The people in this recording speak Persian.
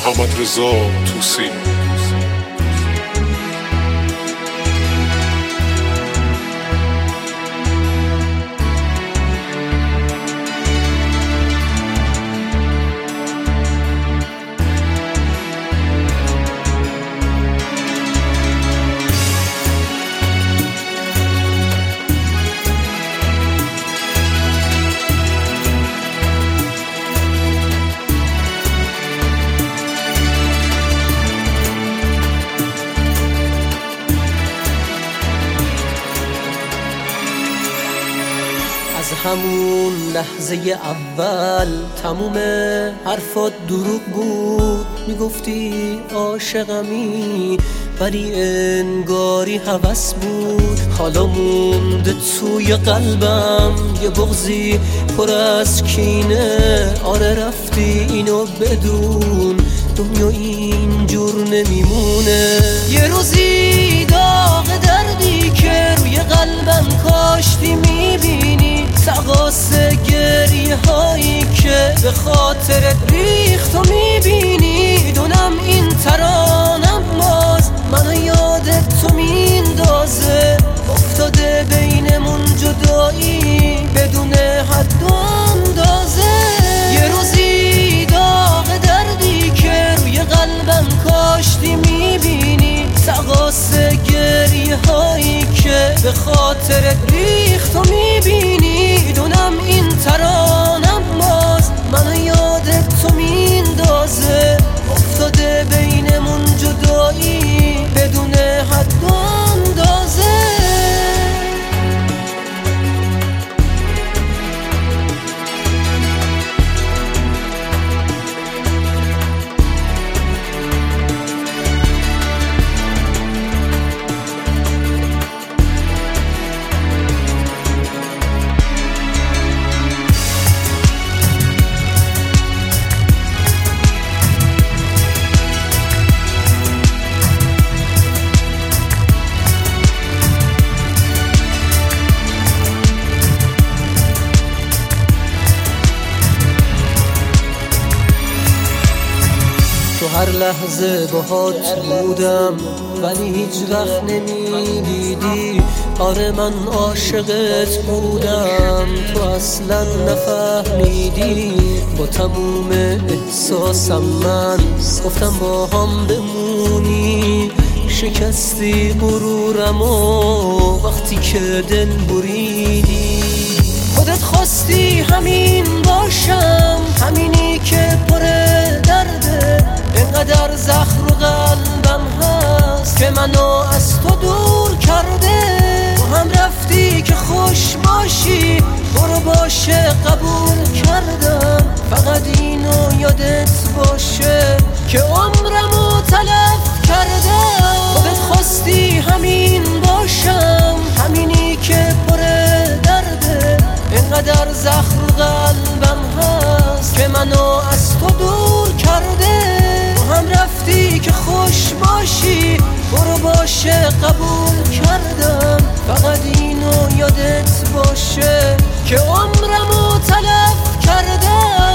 محمدرضا توسی. از همون لحظه اول تموم حرفات دروغ بود، میگفتی عاشقمی ولی انگاری هوس بود. حالا مونده توی قلبم یه بغضی پر از کینه. آره رفتی اینو بدون، دنیا اینجور نمیمونه. یه روزی داغ دردی که روی قلبم کاشتی میبینی، تقاص گریه هایی که به خاطر ریخت و میبینی. دونم این ترانم باز منو یادت تو میندازه، افتاده بینمون جدایی بدون حد و اندازه. یه روزی داغ دردی که روی قلبم کاشتی میبینی، تقاص گریه هایی که به خاطر ریخت و میبینی. دونم این ترانم باز منو یادت تو میندازه، افتاده بینمون جدایی بدون حد و اندازه. تو هر لحظه باهات بودم ولی هیچ وقت نمیدیدی. آره من عاشقت بودم، تو اصلا نفهمیدی. با تموم احساسم من گفتم با هم بمونی، شکستی غرورم و وقتی که دل بریدی. خودت خواستی همین باشم، همینی که پر درده. اینقدر زخم رو قلبم هست که منو از تو دور کرده. تو هم رفتی که خوش باشی، برو باشه قبول کردم. فقط اینو یادت باشه که عمرمو تلف کردم. خودت خواستی همین باشم، همینی که پر درده. اینقدر زخم رو قلبم هست که منو از تو دور کرده. تو هم رفتی که خوش باشی، برو باشه قبول کردم. فقط اینو یادت باشه که عمرمو تلف کردم.